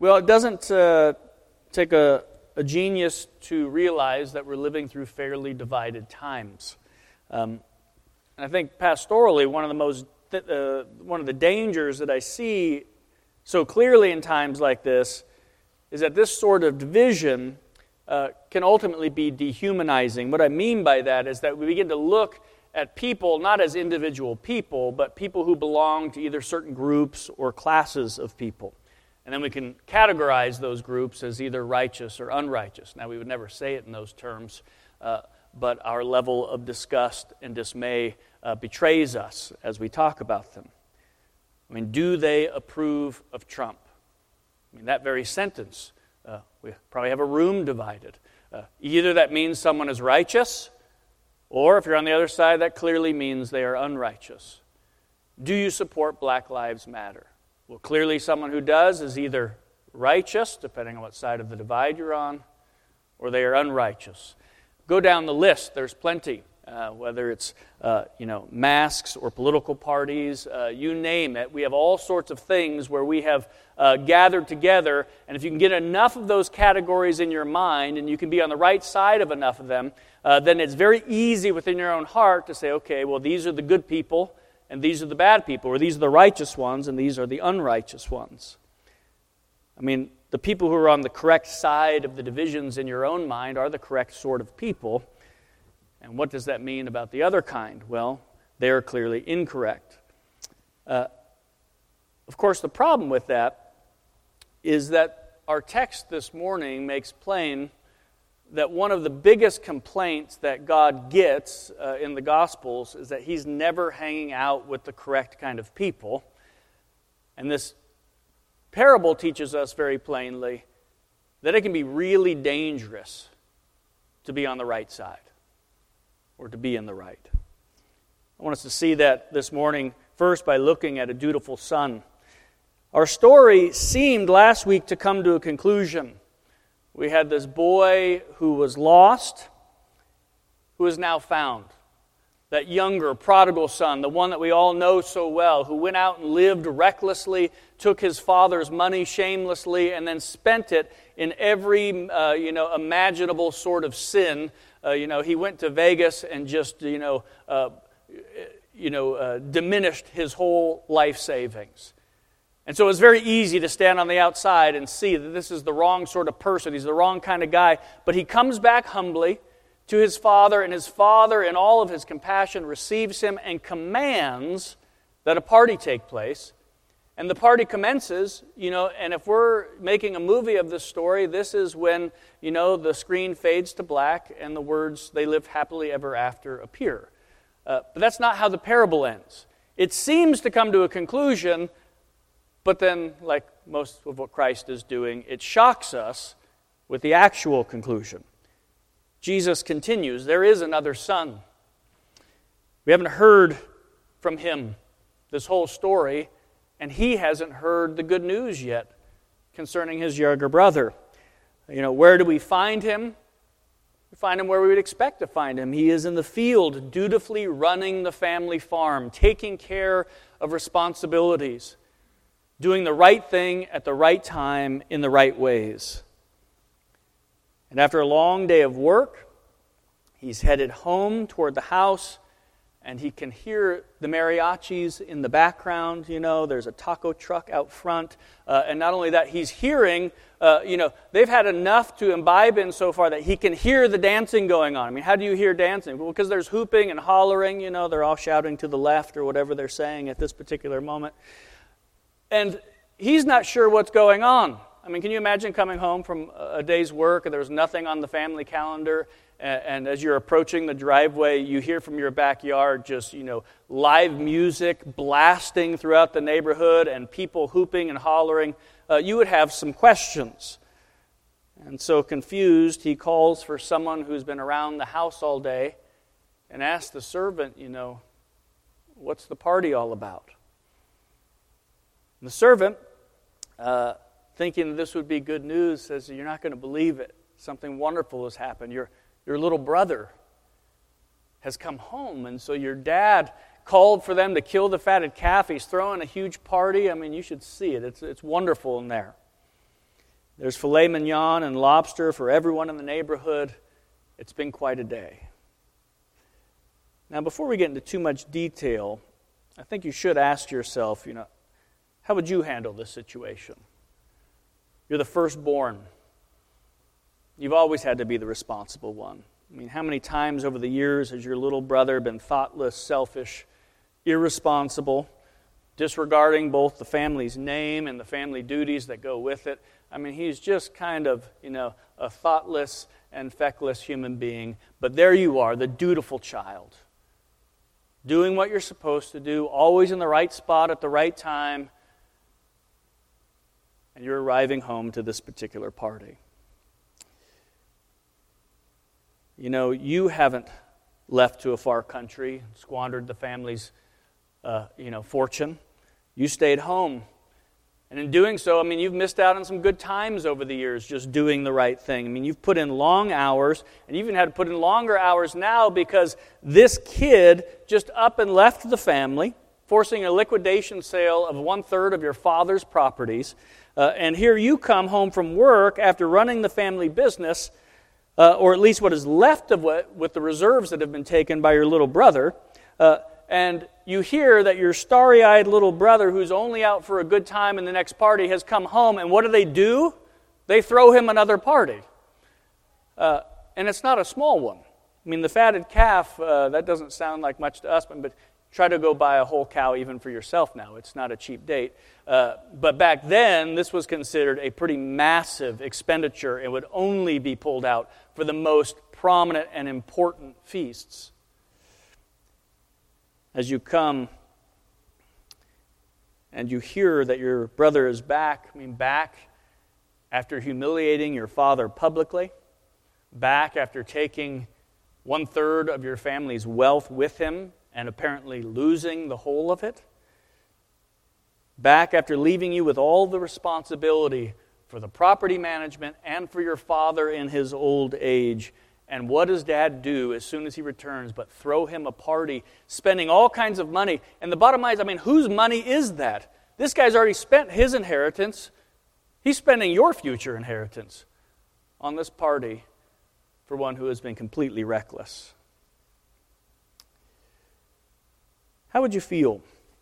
Well, it doesn't take a genius to realize that we're living through fairly divided times. And I think pastorally, one of the dangers that I see so clearly in times like this is that this sort of division can ultimately be dehumanizing. What I mean by that is that we begin to look at people not as individual people, but people who belong to either certain groups or classes of people. And then we can categorize those groups as either righteous or unrighteous. Now, we would never say it in those terms, but our level of disgust and dismay betrays us as we talk about them. I mean, do they approve of Trump? I mean, that very sentence, we probably have a room divided. Either that means someone is righteous, or if you're on the other side, that clearly means they are unrighteous. Do you support Black Lives Matter? Well, clearly someone who does is either righteous, depending on what side of the divide you're on, or they are unrighteous. Go down the list. There's plenty, whether it's masks or political parties, you name it. We have all sorts of things where we have gathered together, and if you can get enough of those categories in your mind, and you can be on the right side of enough of them, then it's very easy within your own heart to say, okay, well, these are the good people, and these are the bad people, or these are the righteous ones, and these are the unrighteous ones. I mean, the people who are on the correct side of the divisions in your own mind are the correct sort of people. And what does that mean about the other kind? Well, they are clearly incorrect. Of course, the problem with that is that our text this morning makes plain that one of the biggest complaints that God gets in the Gospels is that He's never hanging out with the correct kind of people. And this parable teaches us very plainly that it can be really dangerous to be on the right side or to be in the right. I want us to see that this morning first by looking at a dutiful son. Our story seemed last week to come to a conclusion. We had this boy who was lost, who is now found. That younger, prodigal son, the one that we all know so well, who went out and lived recklessly, took his father's money shamelessly, and then spent it in every, imaginable sort of sin. He went to Vegas and just, diminished his whole life savings. And so it's very easy to stand on the outside and see that this is the wrong sort of person. He's the wrong kind of guy. But he comes back humbly to his father, and his father, in all of his compassion, receives him and commands that a party take place. And the party commences, and if we're making a movie of this story, this is when, the screen fades to black and the words, "They lived happily ever after," appear. But that's not how the parable ends. It seems to come to a conclusion, but then, like most of what Christ is doing, it shocks us with the actual conclusion. Jesus continues, there is another son. We haven't heard from him this whole story, and he hasn't heard the good news yet concerning his younger brother. Where do we find him? We find him where we would expect to find him. He is in the field, dutifully running the family farm, taking care of responsibilities, doing the right thing at the right time in the right ways. And after a long day of work, he's headed home toward the house, and he can hear the mariachis in the background. There's a taco truck out front. And not only that, he's hearing, they've had enough to imbibe in so far that he can hear the dancing going on. I mean, how do you hear dancing? Well, because there's hooping and hollering. They're all shouting to the left or whatever they're saying at this particular moment. And he's not sure what's going on. I mean, can you imagine coming home from a day's work and there's nothing on the family calendar, and as you're approaching the driveway, you hear from your backyard just, live music blasting throughout the neighborhood and people hooping and hollering? You would have some questions. And so confused, he calls for someone who's been around the house all day and asks the servant, what's the party all about? And the servant, thinking that this would be good news, says, "You're not going to believe it. Something wonderful has happened. Your little brother has come home, and so your dad called for them to kill the fatted calf. He's throwing a huge party. I mean, you should see it. It's wonderful in there." There's filet mignon and lobster for everyone in the neighborhood. It's been quite a day. Now, before we get into too much detail, I think you should ask yourself, how would you handle this situation? You're the firstborn. You've always had to be the responsible one. I mean, how many times over the years has your little brother been thoughtless, selfish, irresponsible, disregarding both the family's name and the family duties that go with it? I mean, he's just kind of, a thoughtless and feckless human being. But there you are, the dutiful child, doing what you're supposed to do, always in the right spot at the right time, and you're arriving home to this particular party. You haven't left to a far country, squandered the family's, fortune. You stayed home. And in doing so, you've missed out on some good times over the years just doing the right thing. You've put in long hours, and you even had to put in longer hours now because this kid just up and left the family, forcing a liquidation sale of 1/3 of your father's properties. And here you come home from work after running the family business, or at least what is left of with the reserves that have been taken by your little brother, and you hear that your starry-eyed little brother, who's only out for a good time in the next party, has come home, and what do? They throw him another party. And it's not a small one. The fatted calf, that doesn't sound like much to us, but try to go buy a whole cow even for yourself now. It's not a cheap date. But back then, this was considered a pretty massive expenditure. It would only be pulled out for the most prominent and important feasts. As you come and you hear that your brother is back, back after humiliating your father publicly, back after taking 1/3 of your family's wealth with him and apparently losing the whole of it, back after leaving you with all the responsibility for the property management and for your father in his old age. And what does Dad do as soon as he returns but throw him a party, spending all kinds of money? And the bottom line is, whose money is that? This guy's already spent his inheritance. He's spending your future inheritance on this party for one who has been completely reckless. How would you feel?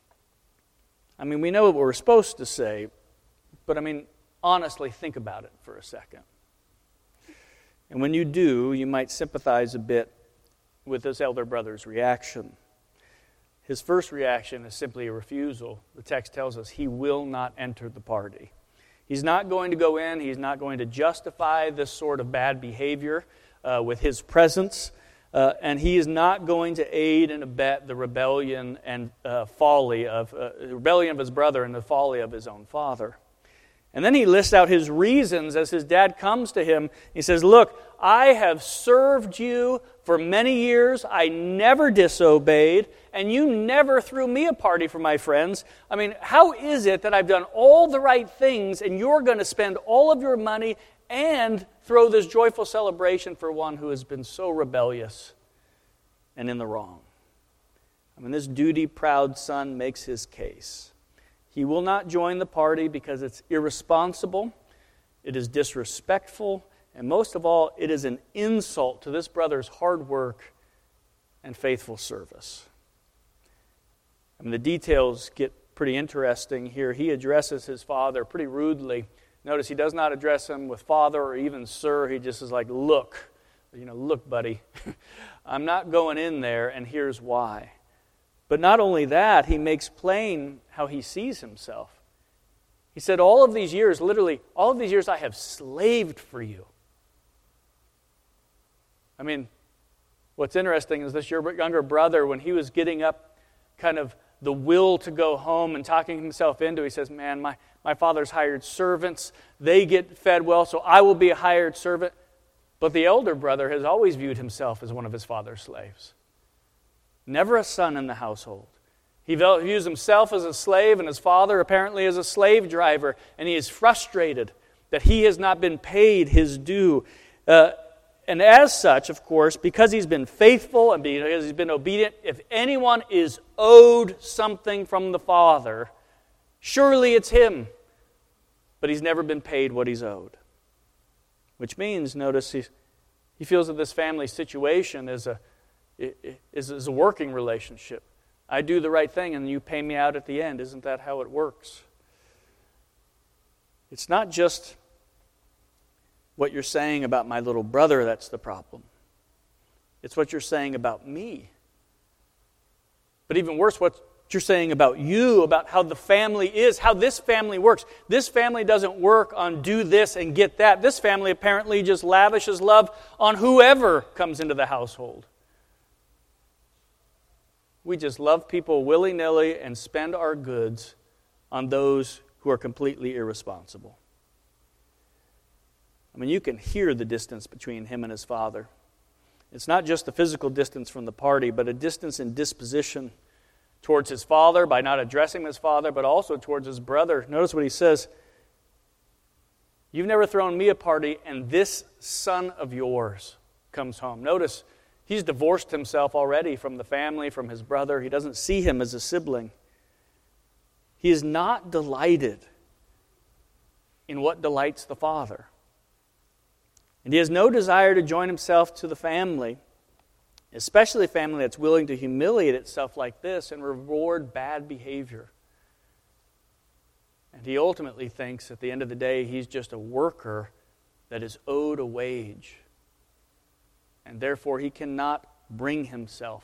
We know what we're supposed to say, but honestly, think about it for a second. And when you do, you might sympathize a bit with this elder brother's reaction. His first reaction is simply a refusal. The text tells us he will not enter the party. He's not going to go in. He's not going to justify this sort of bad behavior with his presence. And he is not going to aid and abet the rebellion and folly of the rebellion of his brother and the folly of his own father. And then he lists out his reasons as his dad comes to him. He says, "Look, I have served you for many years. I never disobeyed, and you never threw me a party for my friends. How is it that I've done all the right things and you're going to spend all of your money and throw this joyful celebration for one who has been so rebellious and in the wrong?" This duty-proud son makes his case. He will not join the party because it's irresponsible, it is disrespectful, and most of all, it is an insult to this brother's hard work and faithful service. The details get pretty interesting here. He addresses his father pretty rudely. Notice he does not address him with father or even sir. He just is like, look, buddy, I'm not going in there, and here's why. But not only that, he makes plain how he sees himself. He said, literally, all of these years I have slaved for you. What's interesting is this your younger brother, when he was getting up kind of the will to go home and talking himself into, he says, man, my father's hired servants, they get fed well, so I will be a hired servant. But the elder brother has always viewed himself as one of his father's slaves. Never a son in the household. He views himself as a slave and his father apparently as a slave driver, and he is frustrated that he has not been paid his due. And as such, of course, because he's been faithful and because he's been obedient, if anyone is owed something from the Father, surely it's him. But he's never been paid what he's owed. Which means, notice, he feels that this family situation is a working relationship. I do the right thing and you pay me out at the end. Isn't that how it works? It's not just what you're saying about my little brother that's the problem. It's what you're saying about me. But even worse, what you're saying about you, about how the family is, how this family works. This family doesn't work on do this and get that. This family apparently just lavishes love on whoever comes into the household. We just love people willy-nilly and spend our goods on those who are completely irresponsible. I mean, you can hear the distance between him and his father. It's not just the physical distance from the party, but a distance in disposition towards his father by not addressing his father, but also towards his brother. Notice what he says. You've never thrown me a party, and this son of yours comes home. Notice, he's divorced himself already from the family, from his brother. He doesn't see him as a sibling. He is not delighted in what delights the father. And he has no desire to join himself to the family, especially a family that's willing to humiliate itself like this and reward bad behavior. And he ultimately thinks at the end of the day he's just a worker that is owed a wage. And therefore he cannot bring himself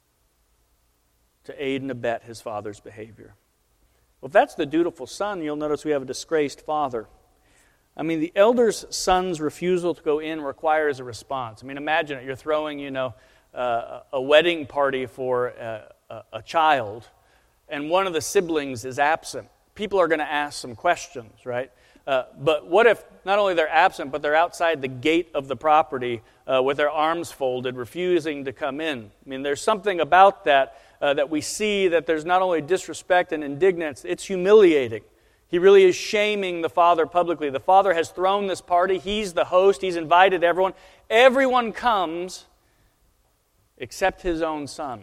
to aid and abet his father's behavior. Well, if that's the dutiful son, you'll notice we have a disgraced father. I mean, the elder's son's refusal to go in requires a response. I mean, imagine it. You're throwing, a wedding party for a child, and one of the siblings is absent. People are going to ask some questions, right? But what if not only they're absent, but they're outside the gate of the property with their arms folded, refusing to come in? I mean, there's something about that that we see that there's not only disrespect and indignance, it's humiliating. He really is shaming the father publicly. The father has thrown this party. He's the host. He's invited everyone. Everyone comes except his own son.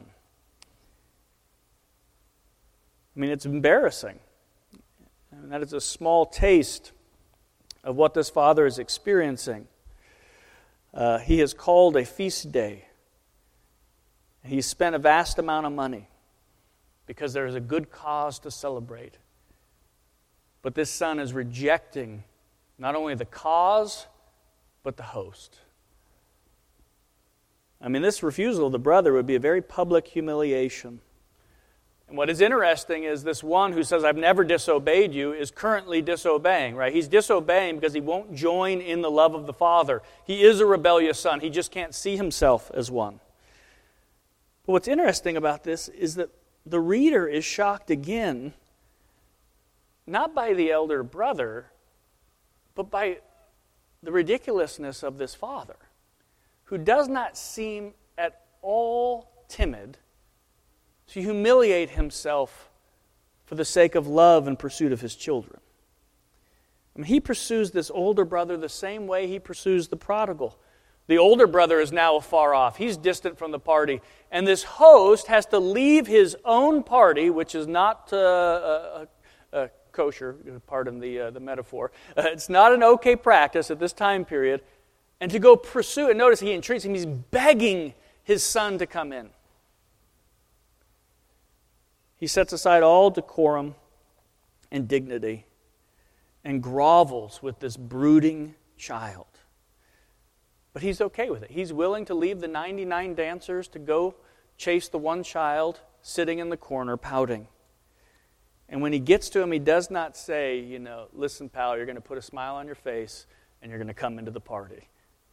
I mean, it's embarrassing. And that is a small taste of what this father is experiencing. He has called a feast day. He's spent a vast amount of money because there is a good cause to celebrate. But this son is rejecting not only the cause, but the host. I mean, this refusal of the brother would be a very public humiliation. And what is interesting is this one who says, I've never disobeyed you, is currently disobeying, right? He's disobeying because he won't join in the love of the father. He is a rebellious son. He just can't see himself as one. But what's interesting about this is that the reader is shocked again, not by the elder brother, but by the ridiculousness of this father, who does not seem at all timid to humiliate himself for the sake of love and pursuit of his children. I mean, he pursues this older brother the same way he pursues the prodigal. The older brother is now afar off. He's distant from the party. And this host has to leave his own party, which is not kosher, pardon the metaphor. It's not an okay practice at this time period. And to go pursue, and notice he entreats him, he's begging his son to come in. He sets aside all decorum and dignity and grovels with this brooding child. But he's okay with it. He's willing to leave the 99 dancers to go chase the one child sitting in the corner pouting. And when he gets to him, he does not say, listen, pal, you're going to put a smile on your face and you're going to come into the party.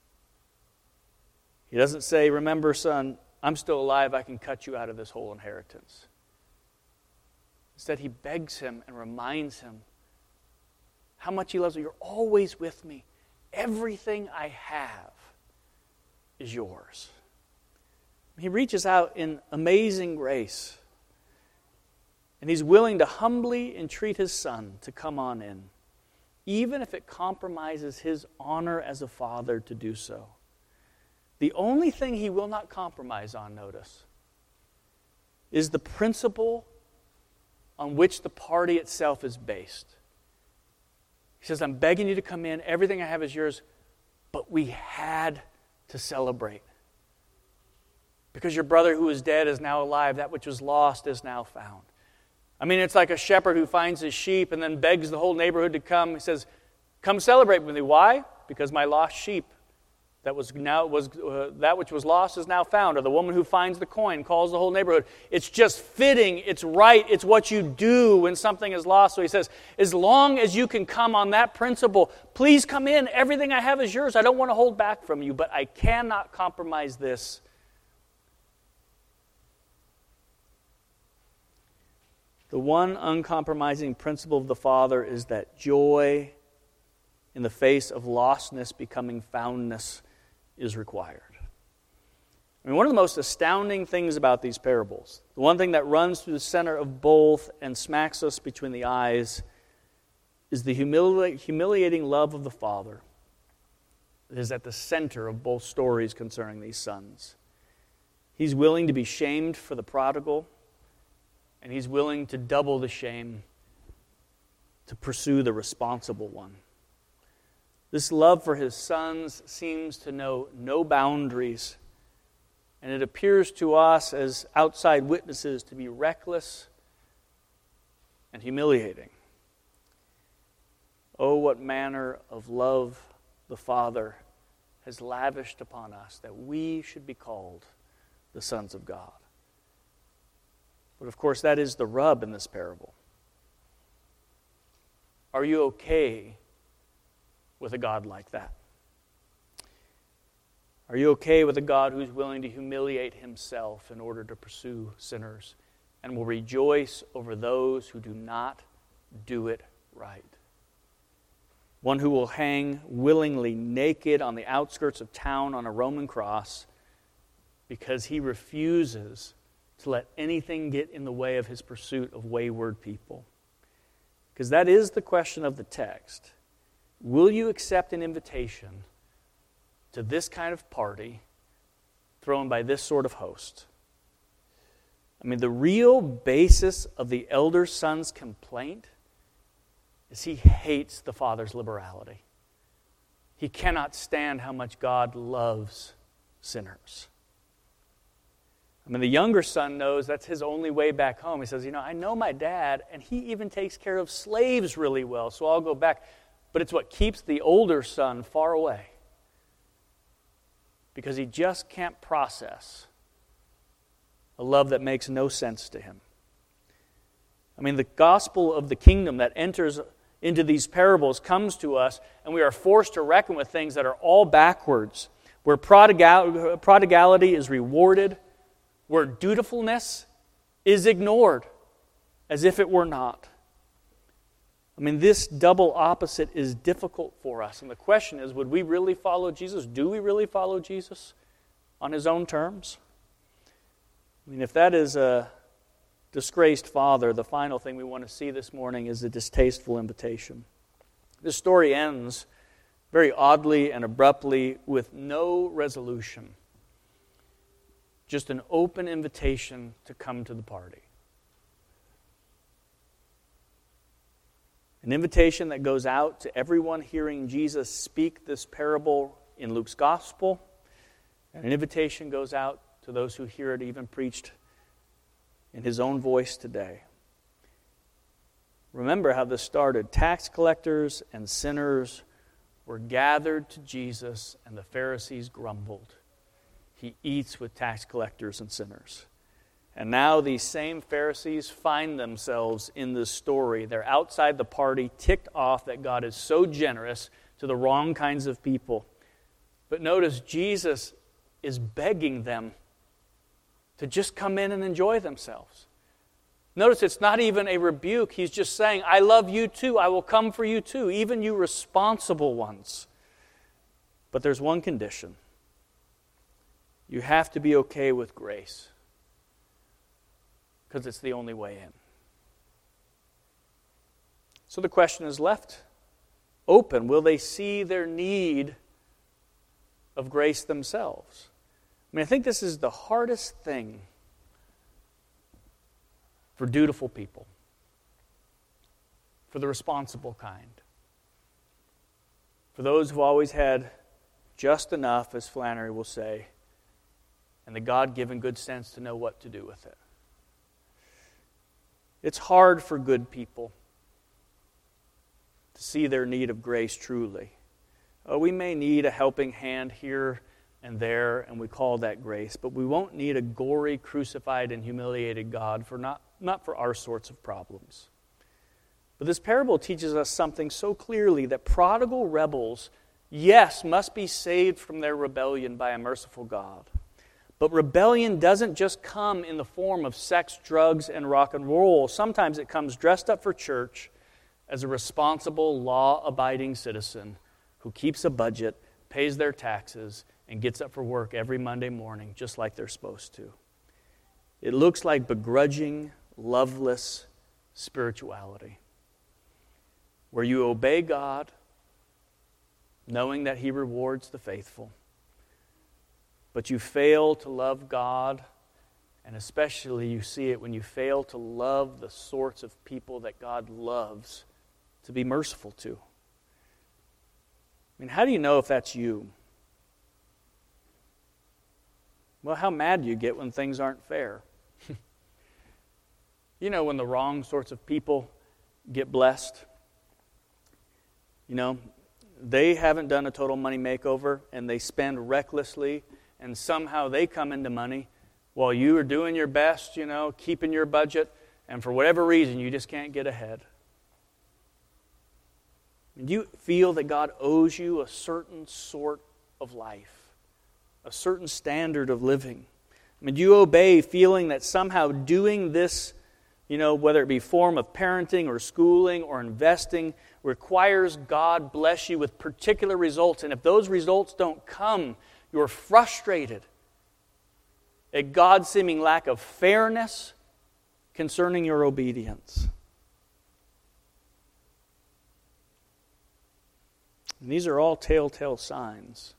He doesn't say, remember, son, I'm still alive. I can cut you out of this whole inheritance. Instead, he begs him and reminds him how much he loves him. You're always with me. Everything I have is yours. He reaches out in amazing grace. And he's willing to humbly entreat his son to come on in, even if it compromises his honor as a father to do so. The only thing he will not compromise on, notice, is the principle on which the party itself is based. He says, I'm begging you to come in. Everything I have is yours. But we had to celebrate. Because your brother who is dead is now alive. That which was lost is now found. I mean, it's like a shepherd who finds his sheep and then begs the whole neighborhood to come. He says, come celebrate with me. Why? Because my lost sheep, that which was lost is now found. Or the woman who finds the coin calls the whole neighborhood. It's just fitting. It's right. It's what you do when something is lost. So he says, as long as you can come on that principle, please come in. Everything I have is yours. I don't want to hold back from you, but I cannot compromise this. The one uncompromising principle of the Father is that joy in the face of lostness becoming foundness is required. I mean, one of the most astounding things about these parables, the one thing that runs through the center of both and smacks us between the eyes, is the humiliating love of the Father that is at the center of both stories concerning these sons. He's willing to be shamed for the prodigal, and he's willing to double the shame to pursue the responsible one. This love for his sons seems to know no boundaries, and it appears to us as outside witnesses to be reckless and humiliating. Oh, what manner of love the Father has lavished upon us that we should be called the sons of God. But of course, that is the rub in this parable. Are you okay with a God like that? Are you okay with a God who's willing to humiliate himself in order to pursue sinners and will rejoice over those who do not do it right? One who will hang willingly naked on the outskirts of town on a Roman cross because he refuses to let anything get in the way of his pursuit of wayward people. Because that is the question of the text. Will you accept an invitation to this kind of party thrown by this sort of host? I mean, the real basis of the elder son's complaint is he hates the father's liberality. He cannot stand how much God loves sinners. I mean, the younger son knows that's his only way back home. He says, I know my dad, and he even takes care of slaves really well, so I'll go back. But it's what keeps the older son far away, because he just can't process a love that makes no sense to him. I mean, the gospel of the kingdom that enters into these parables comes to us, and we are forced to reckon with things that are all backwards, where prodigality is rewarded, where dutifulness is ignored as if it were not. I mean, this double opposite is difficult for us. And the question is, would we really follow Jesus? Do we really follow Jesus on his own terms? I mean, if that is a disgraced father, the final thing we want to see this morning is a distasteful invitation. This story ends very oddly and abruptly with no resolution. Just an open invitation to come to the party. An invitation that goes out to everyone hearing Jesus speak this parable in Luke's gospel. And an invitation goes out to those who hear it even preached in his own voice today. Remember how this started. Tax collectors and sinners were gathered to Jesus, and the Pharisees grumbled. He eats with tax collectors and sinners. And now these same Pharisees find themselves in this story. They're outside the party, ticked off that God is so generous to the wrong kinds of people. But notice Jesus is begging them to just come in and enjoy themselves. Notice it's not even a rebuke. He's just saying, I love you too. I will come for you too, even you responsible ones. But there's one condition. You have to be okay with grace, because it's the only way in. So the question is left open. Will they see their need of grace themselves? I mean, I think this is the hardest thing for dutiful people, for the responsible kind, for those who've always had just enough, as Flannery will say, and the God-given good sense to know what to do with it. It's hard for good people to see their need of grace truly. We may need a helping hand here and there, and we call that grace, but we won't need a gory, crucified, and humiliated God for not for our sorts of problems. But this parable teaches us something so clearly that prodigal rebels, yes, must be saved from their rebellion by a merciful God. But rebellion doesn't just come in the form of sex, drugs, and rock and roll. Sometimes it comes dressed up for church as a responsible, law-abiding citizen who keeps a budget, pays their taxes, and gets up for work every Monday morning just like they're supposed to. It looks like begrudging, loveless spirituality, where you obey God, knowing that He rewards the faithful, but you fail to love God, and especially you see it when you fail to love the sorts of people that God loves to be merciful to. I mean, how do you know if that's you? Well, how mad do you get when things aren't fair? You know, when the wrong sorts of people get blessed. You know, they haven't done a total money makeover, and they spend recklessly, and somehow they come into money while you are doing your best, you know, keeping your budget, and for whatever reason, you just can't get ahead. Do you feel that God owes you a certain sort of life, a certain standard of living? I mean, do you obey feeling that somehow doing this, you know, whether it be form of parenting or schooling or investing, requires God bless you with particular results, and if those results don't come, you're frustrated at God's seeming lack of fairness concerning your obedience? And these are all telltale signs.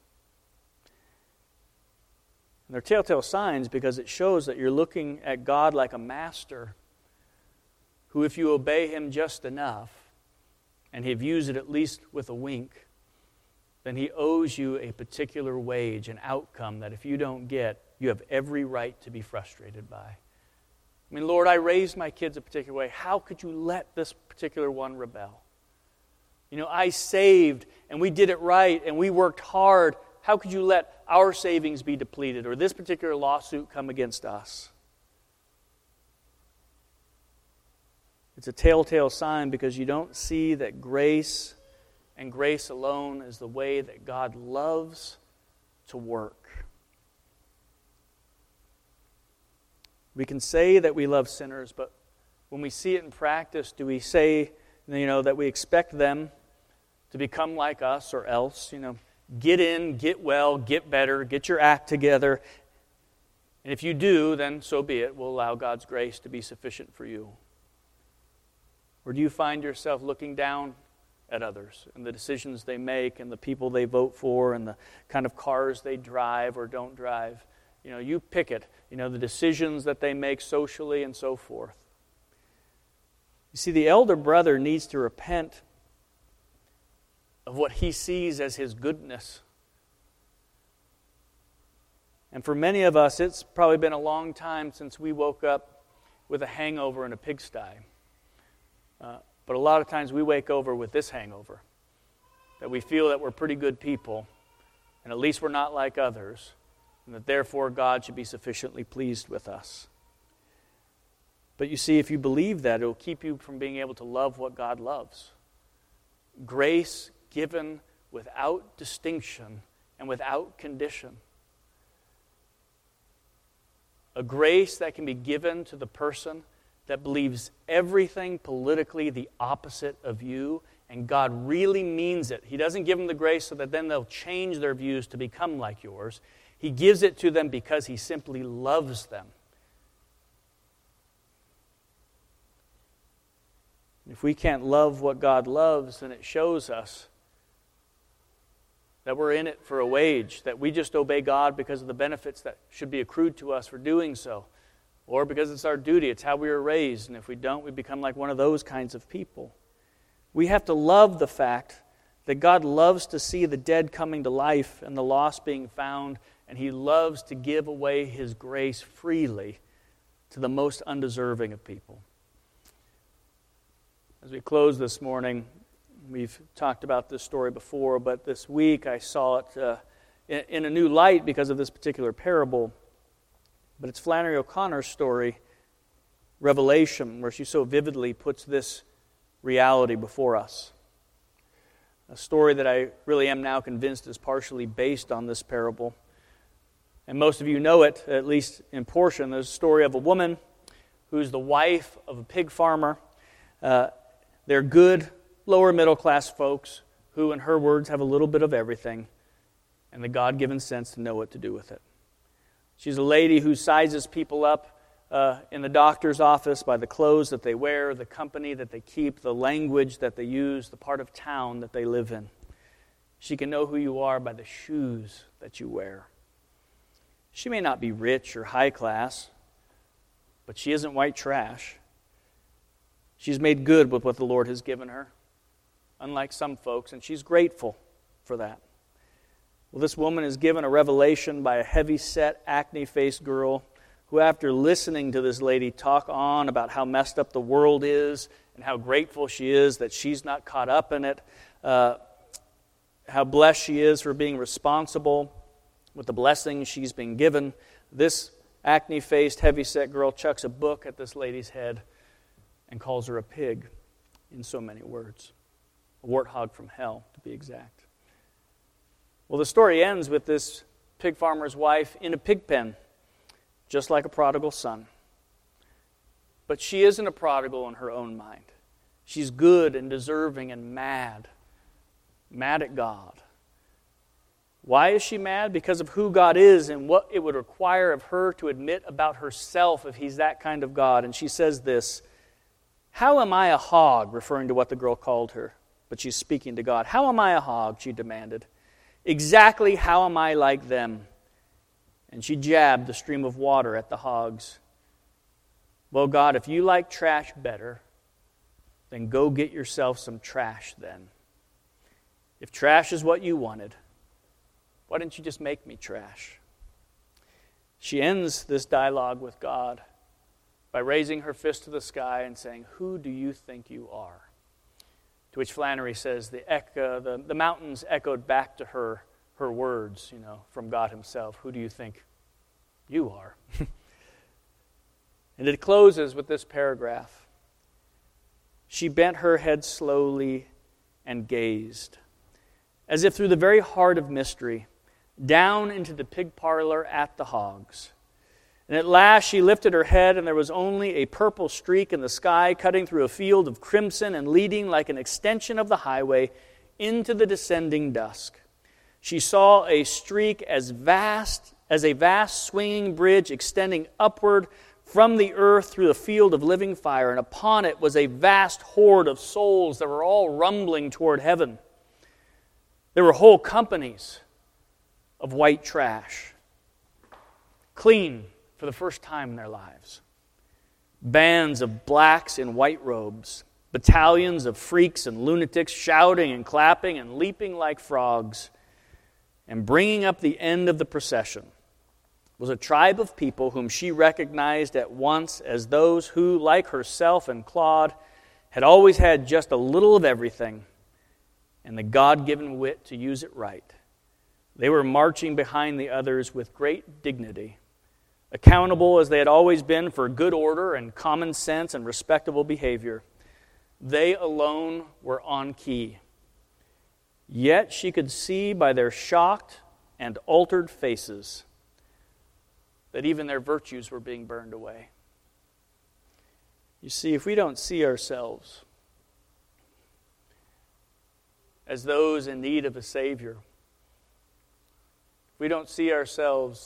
And they're telltale signs because it shows that you're looking at God like a master who, if you obey Him just enough, and He views it at least with a wink, then He owes you a particular wage, an outcome that if you don't get, you have every right to be frustrated by. I mean, Lord, I raised my kids a particular way. How could you let this particular one rebel? You know, I saved, and we did it right, and we worked hard. How could you let our savings be depleted, or this particular lawsuit come against us? It's a telltale sign because you don't see that grace and grace alone is the way that God loves to work. We can say that we love sinners, but when we see it in practice, do we say, you know, that we expect them to become like us, or else, you know, get in, get well, get better, get your act together. And if you do, then so be it. We'll allow God's grace to be sufficient for you. Or do you find yourself looking down at others and the decisions they make and the people they vote for and the kind of cars they drive or don't drive? You know, you pick it. You know, the decisions that they make socially and so forth. You see, the elder brother needs to repent of what he sees as his goodness. And for many of us, it's probably been a long time since we woke up with a hangover in a pigsty. But a lot of times we wake over with this hangover, that we feel that we're pretty good people, and at least we're not like others, and that therefore God should be sufficiently pleased with us. But you see, if you believe that, it will keep you from being able to love what God loves. Grace given without distinction and without condition. A grace that can be given to the person that believes everything politically the opposite of you, and God really means it. He doesn't give them the grace so that then they'll change their views to become like yours. He gives it to them because He simply loves them. If we can't love what God loves, then it shows us that we're in it for a wage, that we just obey God because of the benefits that should be accrued to us for doing so, or because it's our duty, it's how we were raised, and if we don't, we become like one of those kinds of people. We have to love the fact that God loves to see the dead coming to life and the lost being found, and He loves to give away His grace freely to the most undeserving of people. As we close this morning, we've talked about this story before, but this week I saw it in a new light because of this particular parable. But it's Flannery O'Connor's story, Revelation, where she so vividly puts this reality before us. A story that I really am now convinced is partially based on this parable. And most of you know it, at least in portion. There's a story of a woman who's the wife of a pig farmer. They're good, lower middle class folks who, in her words, have a little bit of everything and the God-given sense to know what to do with it. She's a lady who sizes people up in the doctor's office by the clothes that they wear, the company that they keep, the language that they use, the part of town that they live in. She can know who you are by the shoes that you wear. She may not be rich or high class, but she isn't white trash. She's made good with what the Lord has given her, unlike some folks, and she's grateful for that. Well, this woman is given a revelation by a heavy-set, acne-faced girl who, after listening to this lady talk on about how messed up the world is and how grateful she is that she's not caught up in it, how blessed she is for being responsible with the blessings she's been given, this acne-faced, heavy-set girl chucks a book at this lady's head and calls her a pig in so many words. A warthog from hell, to be exact. Well, the story ends with this pig farmer's wife in a pig pen, just like a prodigal son. But she isn't a prodigal in her own mind. She's good and deserving and mad at God. Why is she mad? Because of who God is and what it would require of her to admit about herself if He's that kind of God. And she says this, "How am I a hog?" referring to what the girl called her. But she's speaking to God. "How am I a hog?" she demanded. "Exactly how am I like them?" And she jabbed the stream of water at the hogs. "Well, God, if you like trash better, then go get yourself some trash then. If trash is what you wanted, why didn't you just make me trash?" She ends this dialogue with God by raising her fist to the sky and saying, "Who do you think you are?" To which Flannery says the mountains echoed back to her words, from God Himself. "Who do you think you are?" And it closes with this paragraph. "She bent her head slowly and gazed, as if through the very heart of mystery, down into the pig parlor at the hogs. And at last she lifted her head, and there was only a purple streak in the sky cutting through a field of crimson and leading like an extension of the highway into the descending dusk. She saw a streak as vast as a vast swinging bridge extending upward from the earth through the field of living fire, and upon it was a vast horde of souls that were all rumbling toward heaven. There were whole companies of white trash, clean for the first time in their lives. Bands of blacks in white robes, battalions of freaks and lunatics shouting and clapping and leaping like frogs. And bringing up the end of the procession was a tribe of people whom she recognized at once as those who, like herself and Claude, had always had just a little of everything and the God-given wit to use it right. They were marching behind the others with great dignity, accountable as they had always been for good order and common sense and respectable behavior. They alone were on key. Yet she could see by their shocked and altered faces that even their virtues were being burned away. You see, if we don't see ourselves as those in need of a Savior, if we don't see ourselves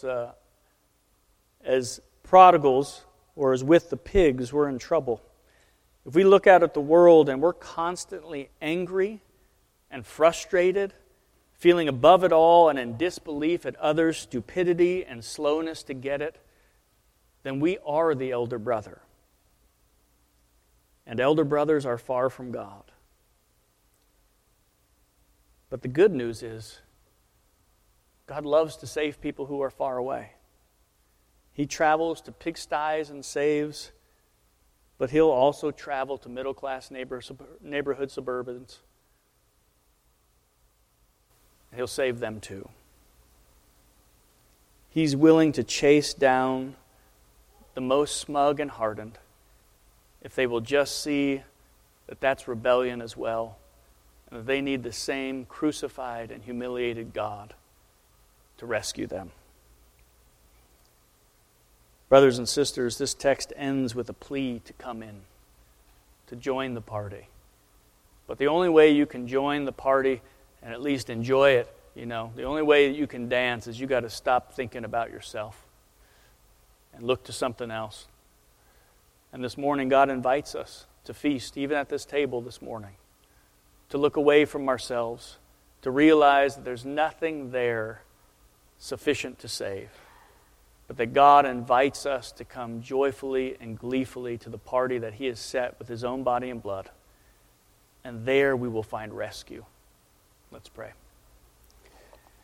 as prodigals or as with the pigs, we're in trouble. If we look out at the world and we're constantly angry and frustrated, feeling above it all and in disbelief at others' stupidity and slowness to get it, then we are the elder brother. And elder brothers are far from God. But the good news is, God loves to save people who are far away. He travels to pigsties and saves, but He'll also travel to middle-class neighborhood suburbans. And He'll save them too. He's willing to chase down the most smug and hardened if they will just see that that's rebellion as well, and that they need the same crucified and humiliated God to rescue them. Brothers and sisters, this text ends with a plea to come in, to join the party. But the only way you can join the party and at least enjoy it, the only way that you can dance is you got to stop thinking about yourself and look to something else. And this morning, God invites us to feast, even at this table this morning, to look away from ourselves, to realize that there's nothing there sufficient to save, but that God invites us to come joyfully and gleefully to the party that He has set with His own body and blood. And there we will find rescue. Let's pray.